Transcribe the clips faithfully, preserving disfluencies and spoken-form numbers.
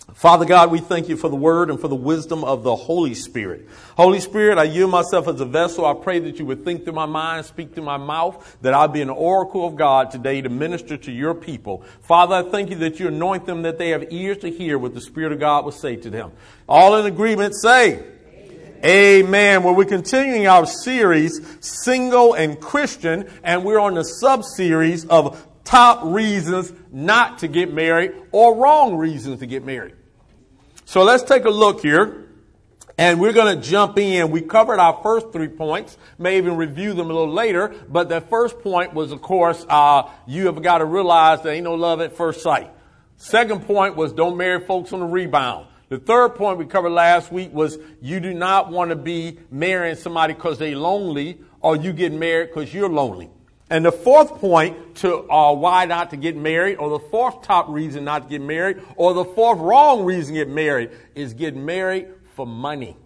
Father God, we thank you for the word and for the wisdom of the Holy Spirit. Holy Spirit, I yield myself as a vessel. I pray that you would think through my mind, speak through my mouth, that I'll be an oracle of God today to minister to your people. Father, I thank you that you anoint them, that they have ears to hear what the Spirit of God will say to them. All in agreement, say, Amen. Amen. Well, we're continuing our series, Single and Christian, and we're on the sub-series of top reasons not to get married or wrong reasons to get married. So let's take a look here, and we're going to jump in. We covered our first three points, may even review them a little later, but the first point was, of course, uh, you have got to realize there ain't no love at first sight. Second point was don't marry folks on the rebound. The third point we covered last week was you do not want to be marrying somebody because they're lonely, or you get married because you're lonely. And the fourth point to uh, why not to get married, or the fourth top reason not to get married, or the fourth wrong reason to get married, is get married for money.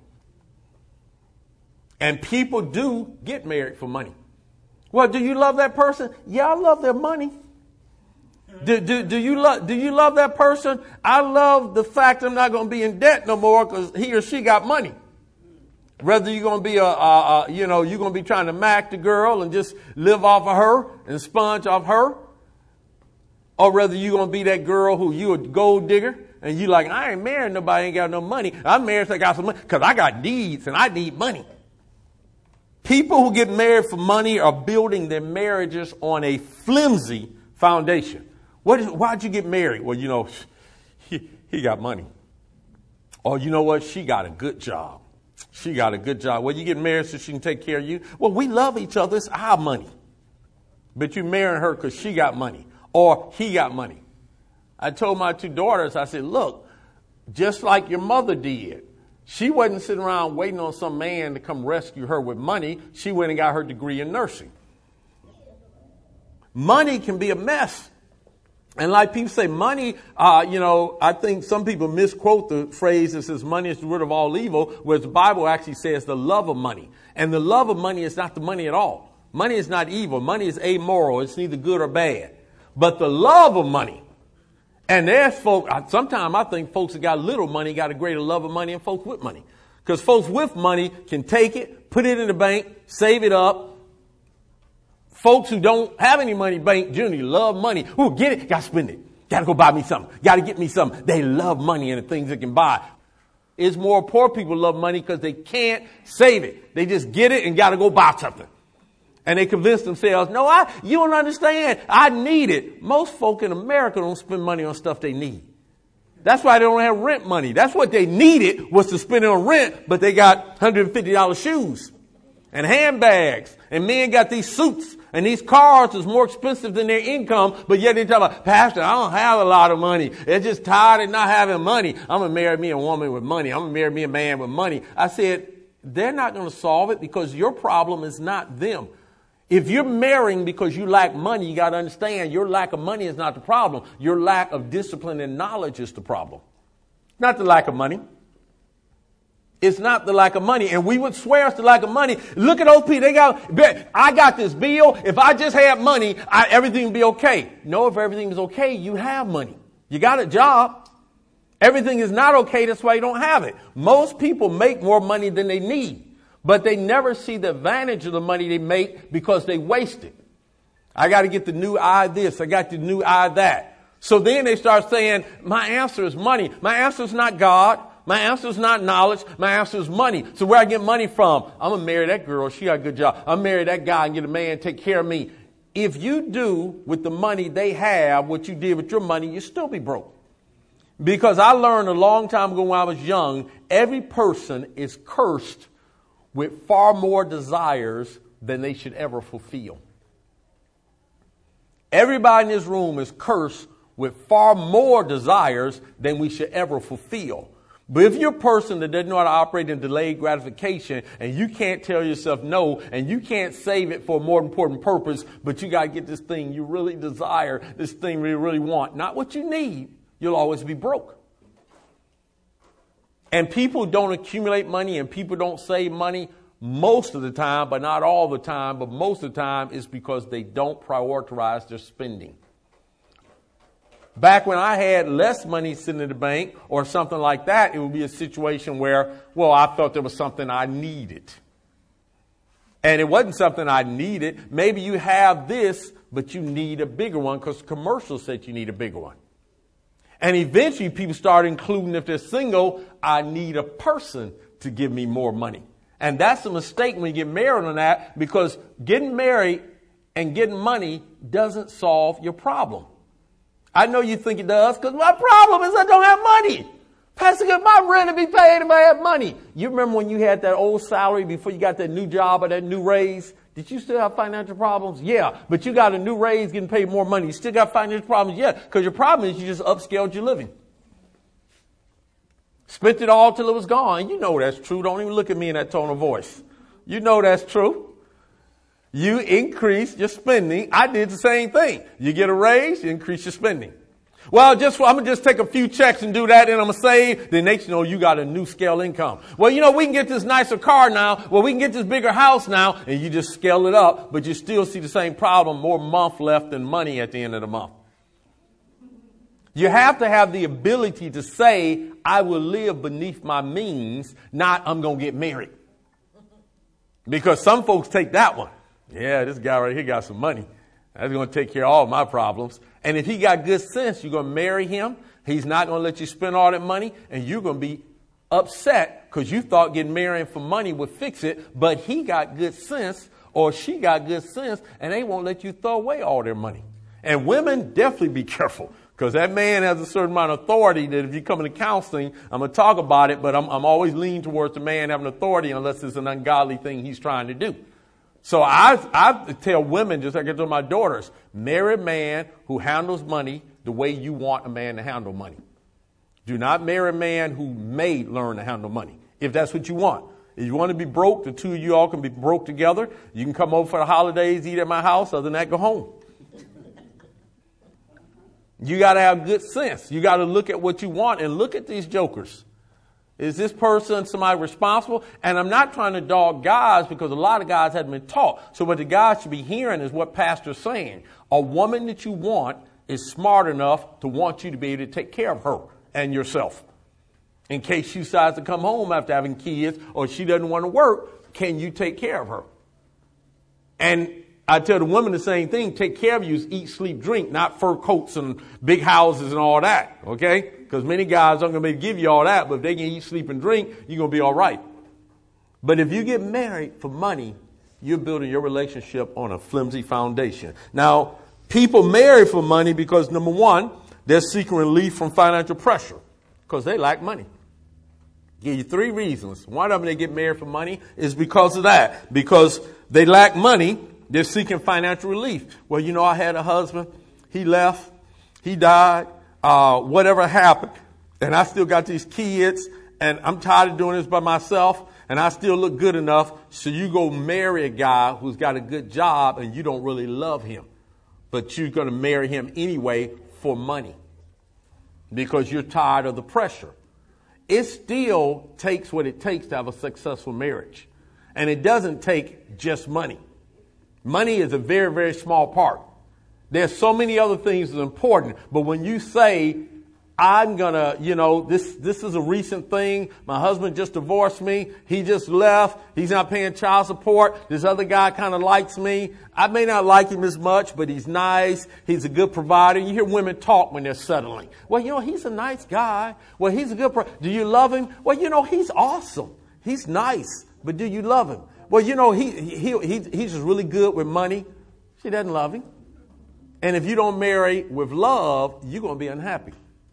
And people do get married for money. Well, do you love that person? Yeah, I love their money. Do, do, do you love, do you love that person? I love the fact I'm not going to be in debt no more because he or she got money. Whether you're going to be a, a, a, you know, you're going to be trying to mac the girl and just live off of her and sponge off her, or whether you're going to be that girl who you a gold digger and you like, I ain't marrying nobody, ain't got no money. I'm married so I got some money because I got needs and I need money. People who get married for money are building their marriages on a flimsy foundation. What is? Why'd you get married? Well, you know, he, he got money. Or you know what? She got a good job. She got a good job. Well, you get married so she can take care of you. Well, we love each other. It's our money. But you marrying her because she got money or he got money. I told my two daughters, I said, look, just like your mother did, she wasn't sitting around waiting on some man to come rescue her with money. She went and got her degree in nursing. Money can be a mess. And like people say, money, uh, you know, I think some people misquote the phrase that says money is the root of all evil, whereas the Bible actually says the love of money. And the love of money is not the money at all. Money is not evil. Money is amoral. It's neither good or bad. But the love of money, and there's folks, sometimes I think folks that got little money got a greater love of money than folks with money. Because folks with money can take it, put it in the bank, save it up. Folks who don't have any money, bank generally love money. Ooh, get it, got to spend it. Got to go buy me something. Got to get me something. They love money and the things they can buy. It's more poor people love money because they can't save it. They just get it and got to go buy something. And they convince themselves, no, I, you don't understand. I need it. Most folk in America don't spend money on stuff they need. That's why they don't have rent money. That's what they needed was to spend it on rent, but they got one hundred fifty dollars shoes and handbags. And men got these suits. And these cars is more expensive than their income, but yet they tell me, Pastor, I don't have a lot of money. They're just tired of not having money. I'm going to marry me a woman with money. I'm going to marry me a man with money. I said, they're not going to solve it because your problem is not them. If you're marrying because you lack money, you got to understand your lack of money is not the problem. Your lack of discipline and knowledge is the problem. Not the lack of money. It's not the lack of money. And we would swear it's the lack of money. Look at O P. They got, I got this bill. If I just had money, I, everything would be okay. No, if everything is okay, you have money. You got a job. Everything is not okay. That's why you don't have it. Most people make more money than they need, but they never see the advantage of the money they make because they waste it. I got to get the new eye this. I got the new eye that. So then they start saying, my answer is money. My answer is not God. My answer is not knowledge. My answer is money. So where I get money from? I'm going to marry that girl. She got a good job. I'm going to marry that guy and get a man to take care of me. If you do with the money they have what you did with your money, you'll still be broke. Because I learned a long time ago when I was young, every person is cursed with far more desires than they should ever fulfill. Everybody in this room is cursed with far more desires than we should ever fulfill. But if you're a person that doesn't know how to operate in delayed gratification and you can't tell yourself no and you can't save it for a more important purpose, but you got to get this thing you really desire, this thing you really want, not what you need, you'll always be broke. And people don't accumulate money and people don't save money most of the time, but not all the time, but most of the time is because they don't prioritize their spending. Back when I had less money sitting in the bank or something like that, it would be a situation where, well, I thought there was something I needed. And it wasn't something I needed. Maybe you have this, but you need a bigger one because commercials said you need a bigger one. And eventually people start including, if they're single, I need a person to give me more money. And that's a mistake when you get married on that, because getting married and getting money doesn't solve your problem. I know you think it does, because my problem is I don't have money. Pastor, my rent will be paid if I have money. You remember when you had that old salary before you got that new job or that new raise? Did you still have financial problems? Yeah, but you got a new raise, getting paid more money. You still got financial problems? Yeah, because your problem is you just upscaled your living. Spent it all till it was gone. You know that's true. Don't even look at me in that tone of voice. You know that's true. You increase your spending. I did the same thing. You get a raise, you increase your spending. Well, just I'm going to just take a few checks and do that, and I'm going to save. Then next you know, you got a new scale income. Well, you know, we can get this nicer car now. Well, we can get this bigger house now. And you just scale it up, but you still see the same problem, more month left than money at the end of the month. You have to have the ability to say, I will live beneath my means, not I'm going to get married. Because some folks take that one. Yeah, this guy right here got some money. That's going to take care of all my problems. And if he got good sense, you're going to marry him. He's not going to let you spend all that money. And you're going to be upset because you thought getting married for money would fix it. But he got good sense, or she got good sense, and they won't let you throw away all their money. And women, definitely be careful, because that man has a certain amount of authority that if you come into counseling, I'm going to talk about it, but I'm, I'm always leaning towards the man having authority unless it's an ungodly thing he's trying to do. So I, I tell women, just like I tell my daughters, marry a man who handles money the way you want a man to handle money. Do not marry a man who may learn to handle money, if that's what you want. If you want to be broke, the two of you all can be broke together. You can come over for the holidays, eat at my house. Other than that, go home. You got to have good sense. You got to look at what you want and look at these jokers. Is this person somebody responsible? And I'm not trying to dog guys, because a lot of guys haven't been taught. So what the guys should be hearing is what Pastor's saying. A woman that you want is smart enough to want you to be able to take care of her and yourself. In case she decides to come home after having kids, or she doesn't want to work, can you take care of her? And I tell the women the same thing. Take care of you is eat, sleep, drink, not fur coats and big houses and all that. Okay? Because many guys aren't going to be able to give you all that, but if they can eat, sleep, and drink, you're going to be all right. But if you get married for money, you're building your relationship on a flimsy foundation. Now, people marry for money because, number one, they're seeking relief from financial pressure because they lack money. Give you three reasons. One of them, they get married for money, is because of that. Because they lack money, they're seeking financial relief. Well, you know, I had a husband. He left. He died. Uh, whatever happened. And I still got these kids. And I'm tired of doing this by myself. And I still look good enough. So you go marry a guy who's got a good job and you don't really love him. But you're going to marry him anyway for money. Because you're tired of the pressure. It still takes what it takes to have a successful marriage. And it doesn't take just money. Money is a very, very small part. There's so many other things that are important. But when you say, I'm going to, you know, this, this is a recent thing. My husband just divorced me. He just left. He's not paying child support. This other guy kind of likes me. I may not like him as much, but he's nice. He's a good provider. You hear women talk when they're settling. Well, you know, he's a nice guy. Well, he's a good pro- Do you love him? Well, you know, he's awesome. He's nice. But do you love him? Well, you know, he, he, he, he's just really good with money. She doesn't love him. And if you don't marry with love, you're going to be unhappy.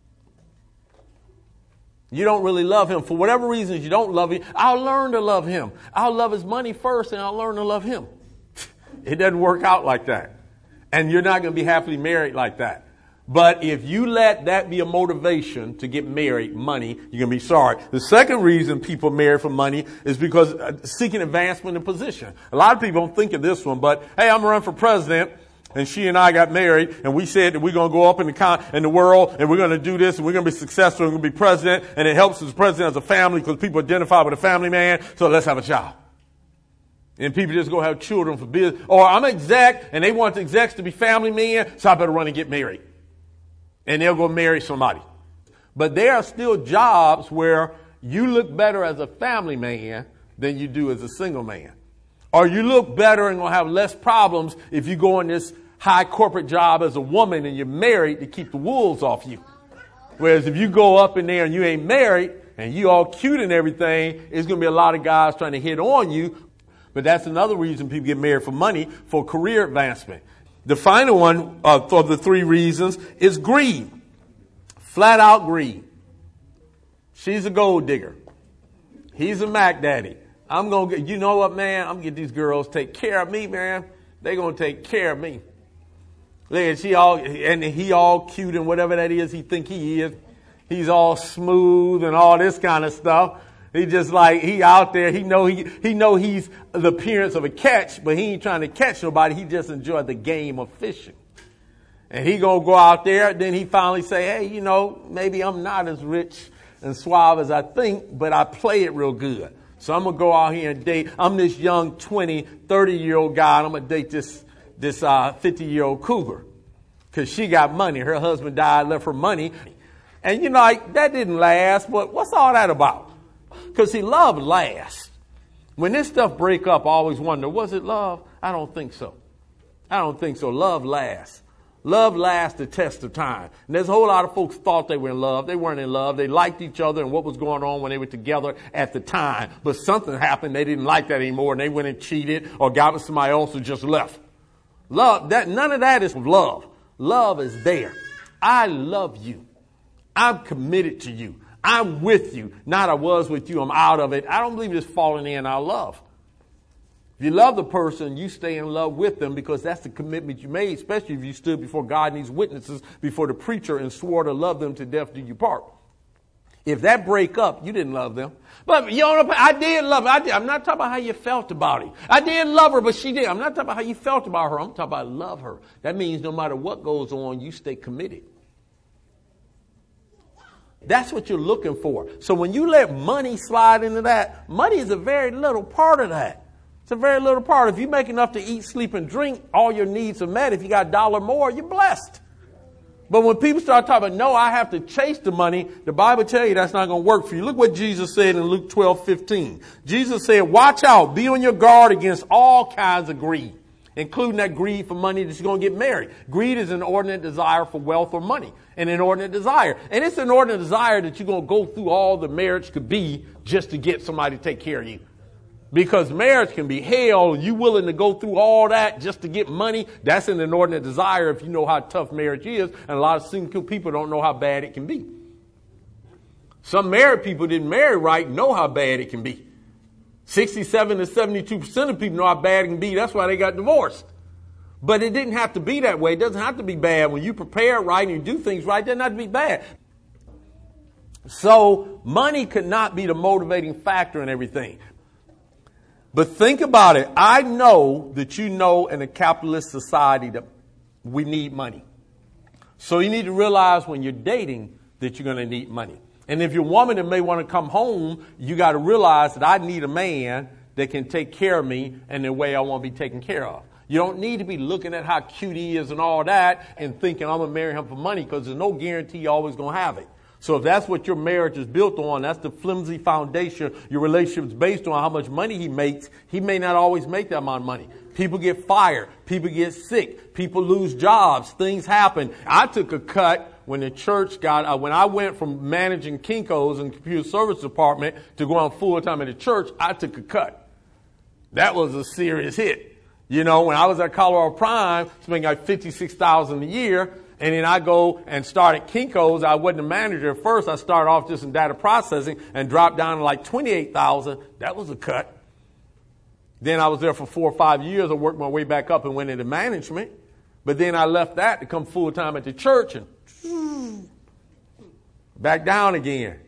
You don't really love him. For whatever reasons you don't love him, I'll learn to love him. I'll love his money first and I'll learn to love him. It doesn't work out like that. And you're not going to be happily married like that. But if you let that be a motivation to get married, money, you're going to be sorry. The second reason people marry for money is because uh, seeking advancement in position. A lot of people don't think of this one, but hey, I'm going to run for president. And she and I got married, and we said that we're going to go up in the con- in the world, and we're going to do this, and we're going to be successful, and we're going to be president, and it helps as president as a family because people identify with a family man, so let's have a child. And people just go have children for business. Or I'm an exec, and they want the execs to be family men, so I better run and get married. and they'll go marry somebody. But there are still jobs where you look better as a family man than you do as a single man. Or you look better and going to have less problems if you go in this high corporate job as a woman and you're married to keep the wolves off you. Whereas if you go up in there and you ain't married and you all cute and everything, it's going to be a lot of guys trying to hit on you. But that's another reason people get married, for money, for career advancement. The final one uh, for the three reasons is greed. Flat out greed. She's a gold digger. He's a Mac daddy. I'm going to get, you know what, man? I'm going to get these girls to take care of me, man. They're going to take care of me. Look at she all, and he all cute and whatever that is he think he is. He's all smooth and all this kind of stuff. He just like, he out there, he know he, he know he's the appearance of a catch, but he ain't trying to catch nobody. He just enjoyed the game of fishing. And he gonna go out there, then he finally say, hey, you know, maybe I'm not as rich and suave as I think, but I play it real good. So I'm gonna go out here and date. I'm this young twenty, thirty year old guy, and I'm gonna date this, this, uh, fifty year old cougar. Cause she got money. Her husband died, left her money. And you know, like, that didn't last, but what's all that about? Cause see, love lasts. When this stuff break up, I always wonder, was it love? I don't think so. I don't think so. Love lasts. Love lasts the test of time. And there's a whole lot of folks thought they were in love. They weren't in love. They liked each other and what was going on when they were together at the time. But something happened. They didn't like that anymore, and they went and cheated or got with somebody else who just left. Love, that none of that is love. Love is there. I love you. I'm committed to you. I'm with you. Not I was with you. I'm out of it. I don't believe it's falling in our love. If you love the person, you stay in love with them because that's the commitment you made, especially if you stood before God and these witnesses, before the preacher, and swore to love them to death do you part. If that break up, you didn't love them. But you know, I did love her. I did. I'm not talking about how you felt about it. I did love her, but she did. I'm not talking about how you felt about her. I'm talking about love her. That means no matter what goes on, you stay committed. That's what you're looking for. So when you let money slide into that, money is a very little part of that. It's a very little part. If you make enough to eat, sleep, and drink, all your needs are met. If you got a dollar more, you're blessed. But when people start talking about, no, I have to chase the money, the Bible tells you that's not going to work for you. Look what Jesus said in Luke twelve fifteen. Jesus said, watch out, be on your guard against all kinds of greed, including that greed for money that you're going to get married. Greed is an inordinate desire for wealth or money, an inordinate desire. And it's an inordinate desire that you're going to go through all the marriage could be just to get somebody to take care of you. Because marriage can be hell, and you willing to go through all that just to get money. That's an inordinate desire if you know how tough marriage is. And a lot of single people don't know how bad it can be. Some married people didn't marry right know how bad it can be. sixty-seven to seventy-two percent of people know how bad it can be. That's why they got divorced. But it didn't have to be that way. It doesn't have to be bad. When you prepare right and you do things right, it doesn't have to be bad. So money could not be the motivating factor in everything. But think about it. I know that you know in a capitalist society that we need money. So you need to realize when you're dating that you're going to need money. And if you're a woman that may want to come home, you got to realize that I need a man that can take care of me in the way I want to be taken care of. You don't need to be looking at how cute he is and all that and thinking I'm going to marry him for money, because there's no guarantee you're always going to have it. So if that's what your marriage is built on, that's the flimsy foundation your relationship is based on, how much money he makes, he may not always make that amount of money. People get fired. People get sick. People lose jobs. Things happen. I took a cut when the church got, uh, when I went from managing Kinko's and computer service department to going full time at the church, I took a cut. That was a serious hit. You know, when I was at Colorado Prime, spending like fifty-six thousand dollars a year, and then I go and start at Kinko's. I wasn't a manager at first. I started off just in data processing and dropped down to like twenty-eight thousand dollars. That was a cut. Then I was there for four or five years. I worked my way back up and went into management. But then I left that to come full time at the church and back down again.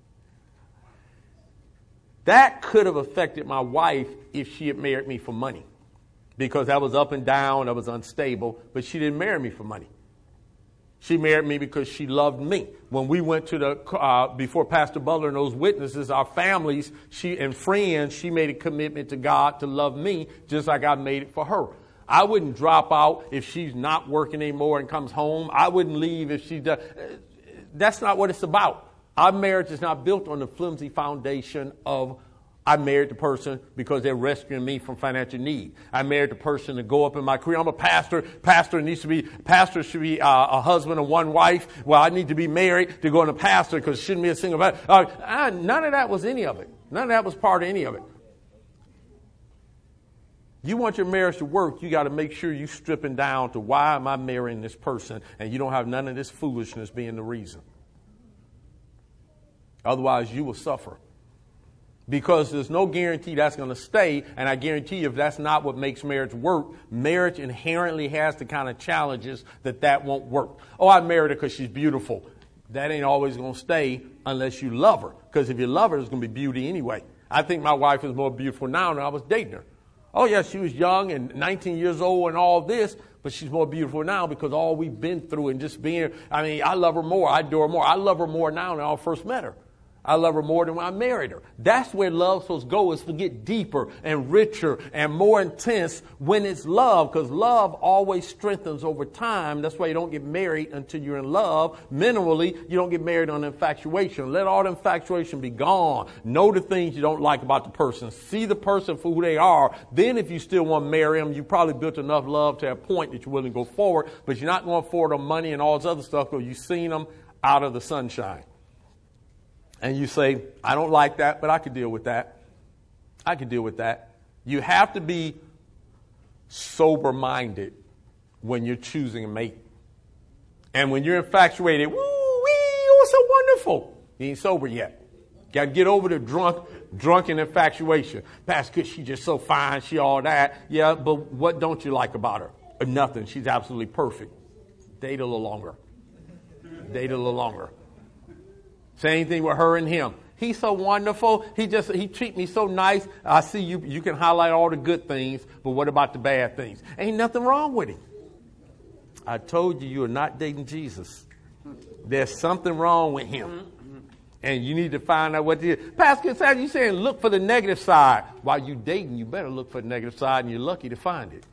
That could have affected my wife if she had married me for money, because that was up and down. That was unstable. But she didn't marry me for money. She married me because she loved me. When we went to the, uh, before Pastor Butler and those witnesses, our families, she and friends, she made a commitment to God to love me just like I made it for her. I wouldn't drop out if she's not working anymore and comes home. I wouldn't leave if she does. That's not what it's about. Our marriage is not built on the flimsy foundation of I married the person because they're rescuing me from financial need. I married the person to go up in my career. I'm a pastor. Pastor needs to be, pastor should be uh, a husband and one wife. Well, I need to be married to go into pastor because it shouldn't be a single man. Uh, I, none of that was any of it. None of that was part of any of it. You want your marriage to work, you got to make sure you're stripping down to why am I marrying this person, and you don't have none of this foolishness being the reason. Otherwise, you will suffer. Because there's no guarantee that's going to stay, and I guarantee you if that's not what makes marriage work, marriage inherently has the kind of challenges that that won't work. Oh, I married her because she's beautiful. That ain't always going to stay unless you love her. Because if you love her, there's going to be beauty anyway. I think my wife is more beautiful now than I was dating her. Oh, yeah, she was young and nineteen years old and all this, but she's more beautiful now because all we've been through and just being, I mean, I love her more. I adore her more. I love her more now than I first met her. I love her more than when I married her. That's where love's supposed to go, is to get deeper and richer and more intense when it's love, because love always strengthens over time. That's why you don't get married until you're in love. Minimally, you don't get married on infatuation. Let all the infatuation be gone. Know the things you don't like about the person. See the person for who they are. Then if you still want to marry them, you probably built enough love to a point that you're willing to go forward, but you're not going forward on money and all this other stuff because you've seen them out of the sunshine. And you say, I don't like that, but I could deal with that. I could deal with that. You have to be sober-minded when you're choosing a mate. And when you're infatuated, woo wee, oh, so wonderful. You ain't sober yet. Got to get over the drunk, drunken infatuation. Pastor, she's just so fine, she all that. Yeah, but what don't you like about her? Nothing. She's absolutely perfect. Date a little longer. Date a little longer. Same thing with her and him. He's so wonderful. He just, he treat me so nice. I see you, you can highlight all the good things, but what about the bad things? Ain't nothing wrong with him. I told you, you are not dating Jesus. There's something wrong with him. And you need to find out what it is. Pastor, you saying look for the negative side. While you dating, you better look for the negative side, and you're lucky to find it.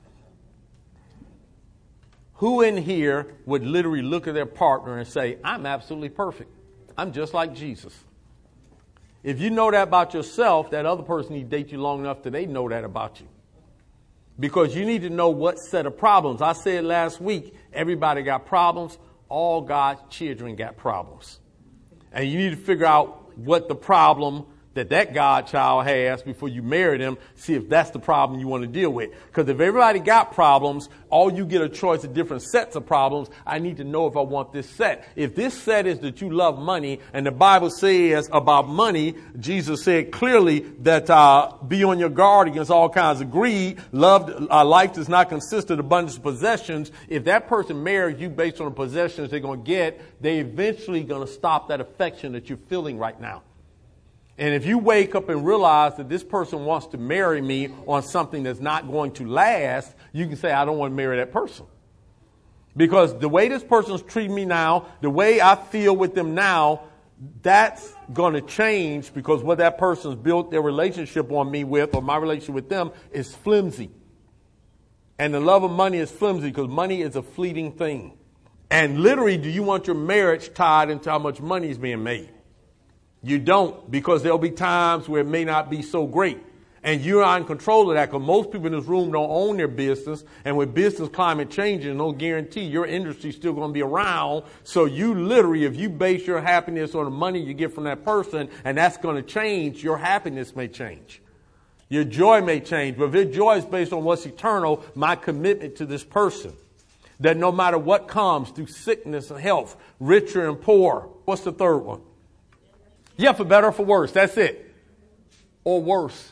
Who in here would literally look at their partner and say, I'm absolutely perfect. I'm just like Jesus. If you know that about yourself, that other person needs to date you long enough that they know that about you. Because you need to know what set of problems. I said last week, everybody got problems. All God's children got problems. And you need to figure out what the problem that that Godchild has before you marry them, see if that's the problem you want to deal with. Because if everybody got problems, all you get a choice of different sets of problems. I need to know if I want this set. If this set is that you love money, and the Bible says about money, Jesus said clearly that uh, be on your guard against all kinds of greed. Love, uh, life does not consist of abundance of possessions. If that person marries you based on the possessions they're going to get, they eventually going to stop that affection that you're feeling right now. And if you wake up and realize that this person wants to marry me on something that's not going to last, you can say, I don't want to marry that person. Because the way this person's treating me now, the way I feel with them now, that's going to change because what that person's built their relationship on me with, or my relationship with them, is flimsy. And the love of money is flimsy because money is a fleeting thing. And literally, do you want your marriage tied into how much money is being made? You don't, because there'll be times where it may not be so great. And you're not in control of that, because most people in this room don't own their business. And with business climate changing, no guarantee your industry's still going to be around. So you literally, if you base your happiness on the money you get from that person, and that's going to change, your happiness may change. Your joy may change. But if your joy is based on what's eternal, my commitment to this person, that no matter what comes through sickness and health, richer and poor. What's the third one? Yeah, for better or for worse. That's it. Or worse.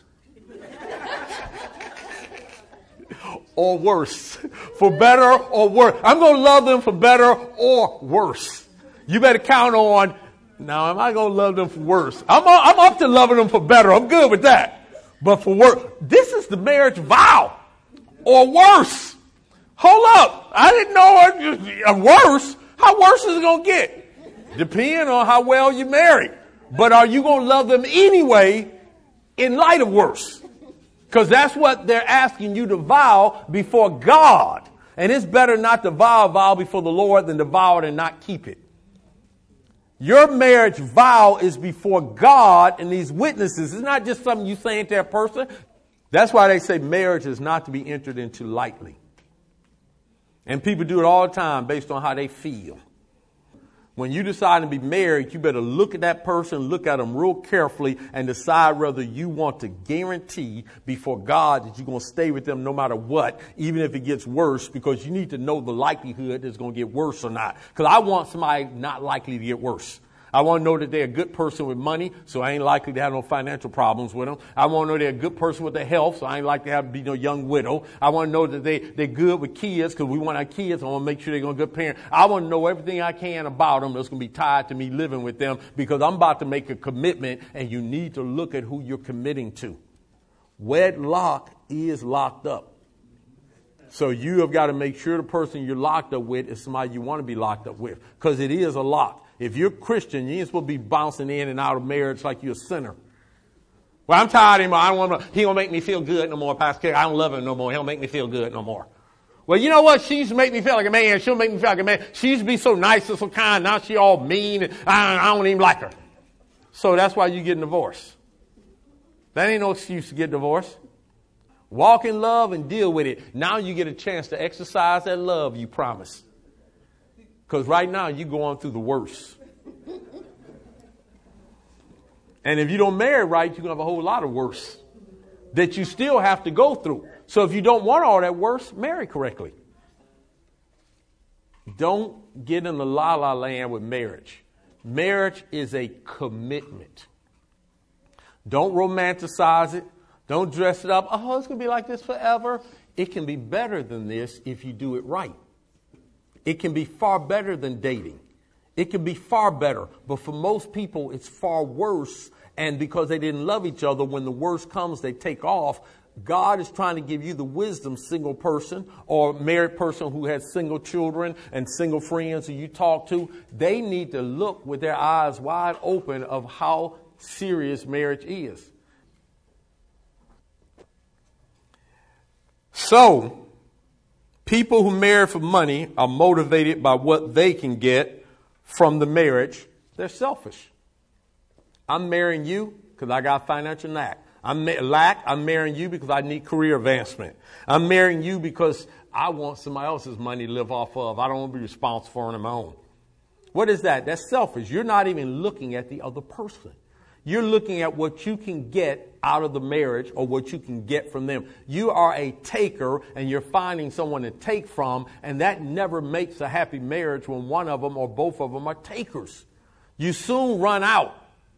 Or worse. For better or worse. I'm going to love them for better or worse. You better count on, now am I going to love them for worse? I'm, I'm up to loving them for better. I'm good with that. But for worse, this is the marriage vow. Or worse. Hold up. I didn't know it. Worse? How worse is it going to get? Depending on how well you married. But are you going to love them anyway in light of worse? Because that's what they're asking you to vow before God. And it's better not to vow a vow before the Lord than to vow it and not keep it. Your marriage vow is before God and these witnesses. It's not just something you saying to a person. That's why they say marriage is not to be entered into lightly. And people do it all the time based on how they feel. When you decide to be married, you better look at that person, look at them real carefully, and decide whether you want to guarantee before God that you're going to stay with them no matter what, even if it gets worse, because you need to know the likelihood that it's going to get worse or not. Because I want somebody not likely to get worse. I want to know that they're a good person with money, so I ain't likely to have no financial problems with them. I want to know they're a good person with their health, so I ain't likely to have to be no young widow. I want to know that they, they're good with kids, because we want our kids. I want to make sure they're going to be good parents. I want to know everything I can about them that's going to be tied to me living with them, because I'm about to make a commitment, and you need to look at who you're committing to. Wedlock is locked up. So you have got to make sure the person you're locked up with is somebody you want to be locked up with, because it is a lock. If you're Christian, you ain't supposed to be bouncing in and out of marriage like you're a sinner. Well, I'm tired of him. I don't want to, he don't make me feel good no more, Pastor Kerry. I don't love him no more. He don't make me feel good no more. Well, you know what? She used to make me feel like a man. She'll make me feel like a man. She used to be so nice and so kind. Now she all mean. And I, I don't even like her. So that's why you get divorced. That ain't no excuse to get divorced. Walk in love and deal with it. Now you get a chance to exercise that love you promised. Because right now you're going through the worst. And if you don't marry right, you're going to have a whole lot of worse that you still have to go through. So if you don't want all that worse, marry correctly. Don't get in the la-la land with marriage. Marriage is a commitment. Don't romanticize it. Don't dress it up. Oh, it's going to be like this forever. It can be better than this if you do it right. It can be far better than dating. It can be far better. But for most people, it's far worse. And because they didn't love each other, when the worst comes, they take off. God is trying to give you the wisdom, single person or married person who has single children and single friends who you talk to. They need to look with their eyes wide open of how serious marriage is. So, people who marry for money are motivated by what they can get from the marriage. They're selfish. I'm marrying you because I got financial lack. I'm ma- lack. I'm marrying you because I need career advancement. I'm marrying you because I want somebody else's money to live off of. I don't want to be responsible for it on my own. What is that? That's selfish. You're not even looking at the other person. You're looking at what you can get out of the marriage or what you can get from them. You are a taker and you're finding someone to take from, and that never makes a happy marriage when one of them or both of them are takers. You soon run out.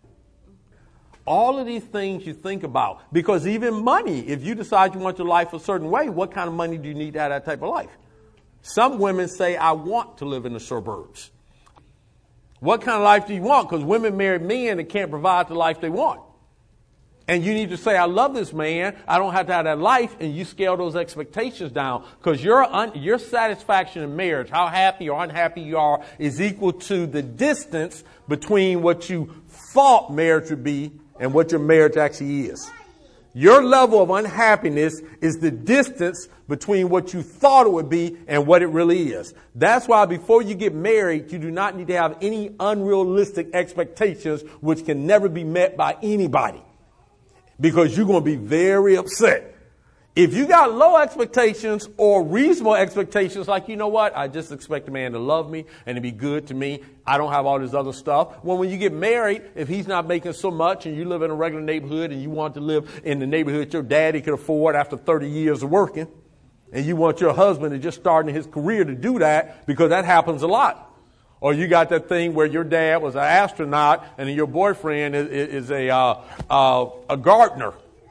All of these things you think about, because even money, if you decide you want your life a certain way, what kind of money do you need to have that type of life? Some women say, I want to live in the suburbs. What kind of life do you want? Because women marry men that can't provide the life they want. And you need to say, I love this man. I don't have to have that life. And you scale those expectations down. Because your, un- your satisfaction in marriage, how happy or unhappy you are, is equal to the distance between what you thought marriage would be and what your marriage actually is. Your level of unhappiness is the distance between what you thought it would be and what it really is. That's why before you get married, you do not need to have any unrealistic expectations which can never be met by anybody, because you're going to be very upset. If you got low expectations or reasonable expectations, like, you know what, I just expect a man to love me and to be good to me. I don't have all this other stuff. Well, when you get married, if he's not making so much and you live in a regular neighborhood and you want to live in the neighborhood your daddy could afford after thirty years of working, and you want your husband to just start in his career to do that, because that happens a lot. Or you got that thing where your dad was an astronaut and your boyfriend is, is a, uh, uh, a gardener.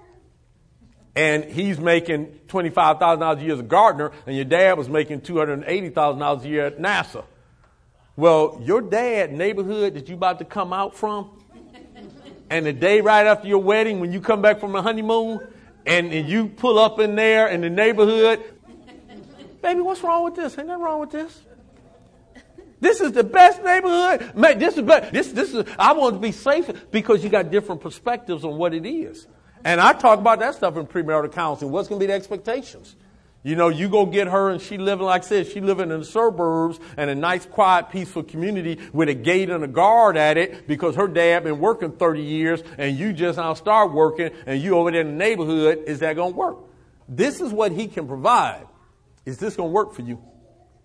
And he's making twenty-five thousand dollars a year as a gardener, and your dad was making two hundred eighty thousand dollars a year at NASA. Well, your dad neighborhood that you about to come out from, and the day right after your wedding, when you come back from the honeymoon, and, and you pull up in there in the neighborhood, baby, what's wrong with this? Ain't nothing wrong with this. This is the best neighborhood. Man, this is best. This, this is, I want to be safe, because you got different perspectives on what it is. And I talk about that stuff in premarital counseling. What's going to be the expectations? You know, you go get her and she living, like I said, she living in the suburbs and a nice, quiet, peaceful community with a gate and a guard at it because her dad been working thirty years and you just now start working and you over there in the neighborhood. Is that going to work? This is what he can provide. Is this going to work for you?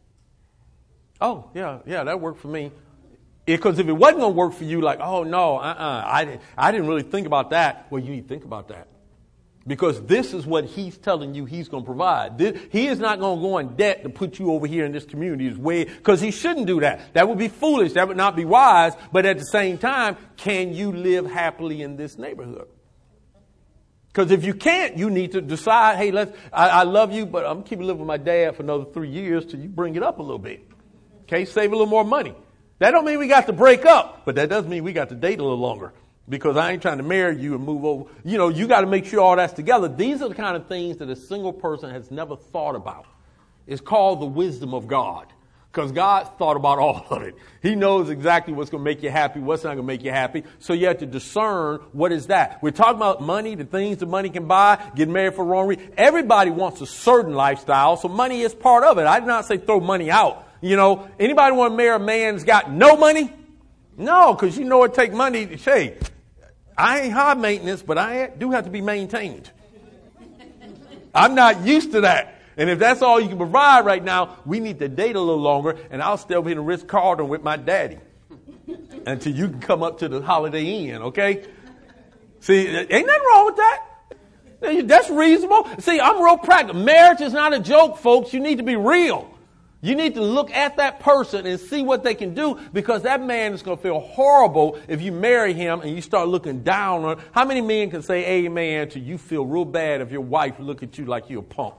Oh, yeah, yeah, that worked for me. Because if it wasn't going to work for you, like, oh, no, uh-uh, I didn't, I didn't really think about that. Well, you need to think about that. Because this is what he's telling you he's going to provide. This, he is not going to go in debt to put you over here in this community. Way, because he shouldn't do that. That would be foolish. That would not be wise. But at the same time, can you live happily in this neighborhood? Because if you can't, you need to decide, hey, let's. I, I love you, but I'm keeping living with my dad for another three years till you bring it up a little bit. Okay, save a little more money. That don't mean we got to break up, but that does mean we got to date a little longer. Because I ain't trying to marry you and move over. You know, you got to make sure all that's together. These are the kind of things that a single person has never thought about. It's called the wisdom of God. Because God thought about all of it. He knows exactly what's going to make you happy, what's not going to make you happy. So you have to discern what is that. We're talking about money, the things that money can buy, get married for wrong reason. Everybody wants a certain lifestyle, so money is part of it. I did not say throw money out. You know, anybody want to marry a man that's got no money? No, because you know it take money to say. I ain't high maintenance, but I do have to be maintained. I'm not used to that. And if that's all you can provide right now, we need to date a little longer, and I'll stay over here in Ritz-Carlton with my daddy until you can come up to the Holiday Inn, okay? See, ain't nothing wrong with that. That's reasonable. See, I'm real practical. Marriage is not a joke, folks. You need to be real. You need to look at that person and see what they can do, because that man is going to feel horrible if you marry him and you start looking down on him. How many men can say amen to you feel real bad if your wife look at you like you're a punk?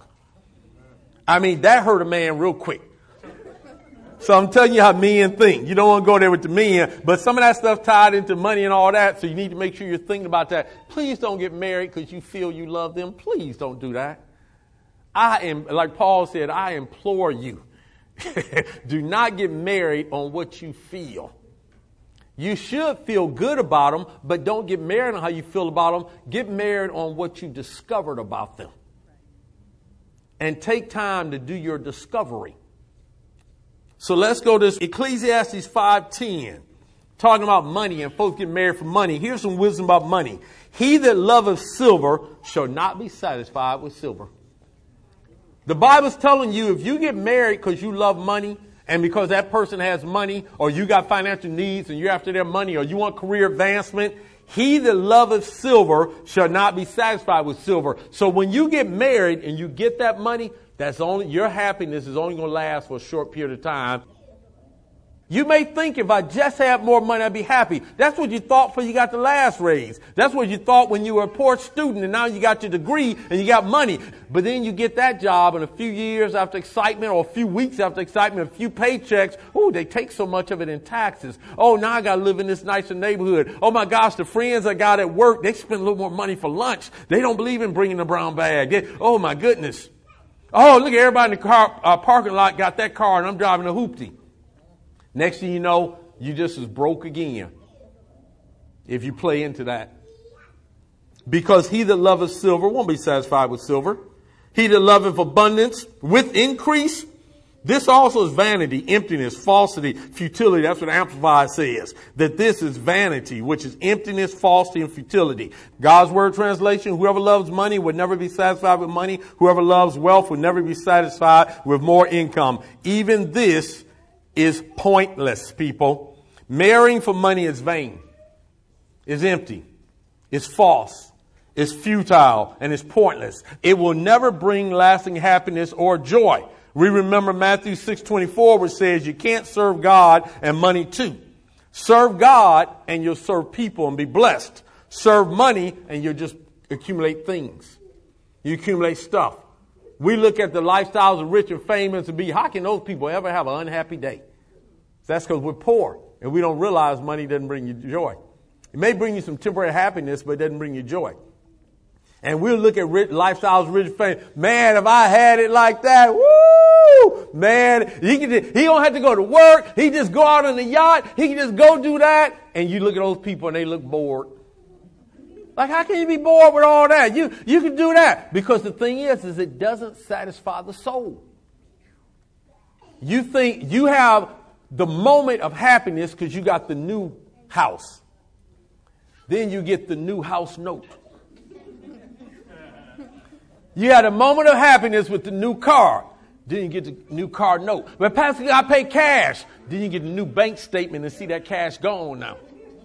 I mean, that hurt a man real quick. So I'm telling you how men think. You don't want to go there with the men, but some of that stuff tied into money and all that, so you need to make sure you're thinking about that. Please don't get married because you feel you love them. Please don't do that. I am, like Paul said, I implore you. Do not get married on what you feel. You should feel good about them, but don't get married on how you feel about them. Get married on what you discovered about them. And take time to do your discovery. So let's go to Ecclesiastes five ten. Talking about money and folks get married for money. Here's some wisdom about money. He that loveth silver shall not be satisfied with silver. The Bible's telling you if you get married because you love money and because that person has money, or you got financial needs and you're after their money, or you want career advancement, he that loveth silver shall not be satisfied with silver. So when you get married and you get that money, that's only, your happiness is only going to last for a short period of time. You may think if I just had more money, I'd be happy. That's what you thought before you got the last raise. That's what you thought when you were a poor student and now you got your degree and you got money. But then you get that job and a few years after excitement, or a few weeks after excitement, a few paychecks. Ooh, they take so much of it in taxes. Oh, now I got to live in this nicer neighborhood. Oh my gosh, the friends I got at work, they spend a little more money for lunch. They don't believe in bringing a brown bag. They, oh my goodness. Oh, look at everybody in the car uh, parking lot got that car and I'm driving a hoopty. Next thing you know, you just as broke again if you play into that. Because he that loveth silver won't be satisfied with silver. He that loveth abundance with increase, this also is vanity, emptiness, falsity, futility. That's what Amplified says. That this is vanity, which is emptiness, falsity, and futility. God's word translation, whoever loves money would never be satisfied with money. Whoever loves wealth would never be satisfied with more income. Even this is pointless, people. Marrying for money is vain, is empty, is false, is futile, and is pointless. It will never bring lasting happiness or joy. We remember Matthew six twenty-four, which says you can't serve God and money too. Serve God and you'll serve people and be blessed. Serve money and you'll just accumulate things. You accumulate stuff. We look at the lifestyles of rich and famous and be, how can those people ever have an unhappy day? That's because we're poor and we don't realize money doesn't bring you joy. It may bring you some temporary happiness, but it doesn't bring you joy. And we'll look at rich, lifestyles of rich and famous. Man, if I had it like that, woo! Man, he can, he don't have to go to work. He just go out on the yacht. He can just go do that. And you look at those people and they look bored. Like, how can you be bored with all that? You, you can do that. Because the thing is, is it doesn't satisfy the soul. You think you have the moment of happiness because you got the new house. Then you get the new house note. You had a moment of happiness with the new car. Then you get the new car note. But Pastor, I pay cash. Then you get the new bank statement and see that cash gone now.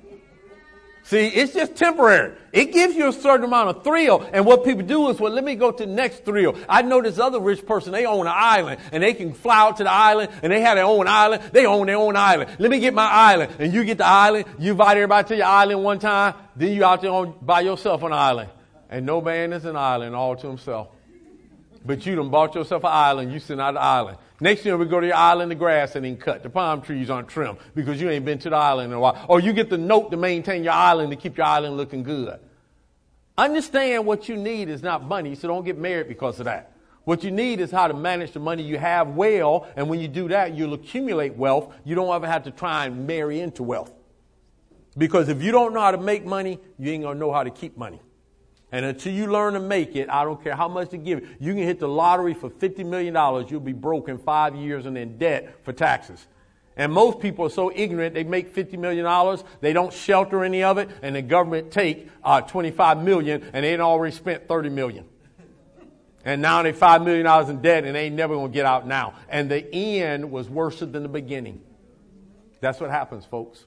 See, it's just temporary. It gives you a certain amount of thrill. And what people do is, well, let me go to the next thrill. I know this other rich person, they own an island. And they can fly out to the island. And they have their own island. They own their own island. Let me get my island. And you get the island. You invite everybody to your island one time. Then you out there on, by yourself on the island. And no man is an island all to himself. But you done bought yourself an island. You sitting out the island. Next year we go to your island, the grass ain't cut. The palm trees aren't trimmed because you ain't been to the island in a while. Or you get the note to maintain your island to keep your island looking good. Understand what you need is not money, so don't get married because of that. What you need is how to manage the money you have well, and when you do that, you'll accumulate wealth. You don't ever have to try and marry into wealth. Because if you don't know how to make money, you ain't going to know how to keep money. And until you learn to make it, I don't care how much to give you. You can hit the lottery for fifty million dollars. You'll be broke in five years and in debt for taxes. And most people are so ignorant, they make fifty million dollars. They don't shelter any of it. And the government take uh, twenty-five million dollars and they ain't already spent thirty million dollars. And now they five million dollars in debt and they ain't never going to get out now. And the end was worse than the beginning. That's what happens, folks.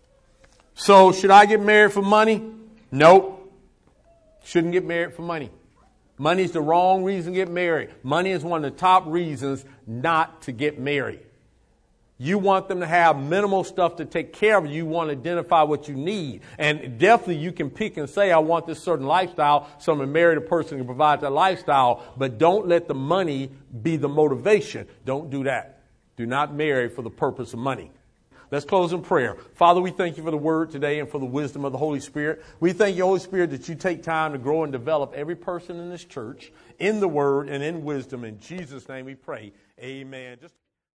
So should I get married for money? Nope. Shouldn't get married for money. Money is the wrong reason to get married. Money is one of the top reasons not to get married. You want them to have minimal stuff to take care of you. You want to identify what you need. And definitely you can pick and say, I want this certain lifestyle, so I'm going to marry the person who can provide that lifestyle. But don't let the money be the motivation. Don't do that. Do not marry for the purpose of money. Let's close in prayer. Father, we thank you for the word today and for the wisdom of the Holy Spirit. We thank you, Holy Spirit, that you take time to grow and develop every person in this church in the word and in wisdom. In Jesus' name we pray. Amen. Just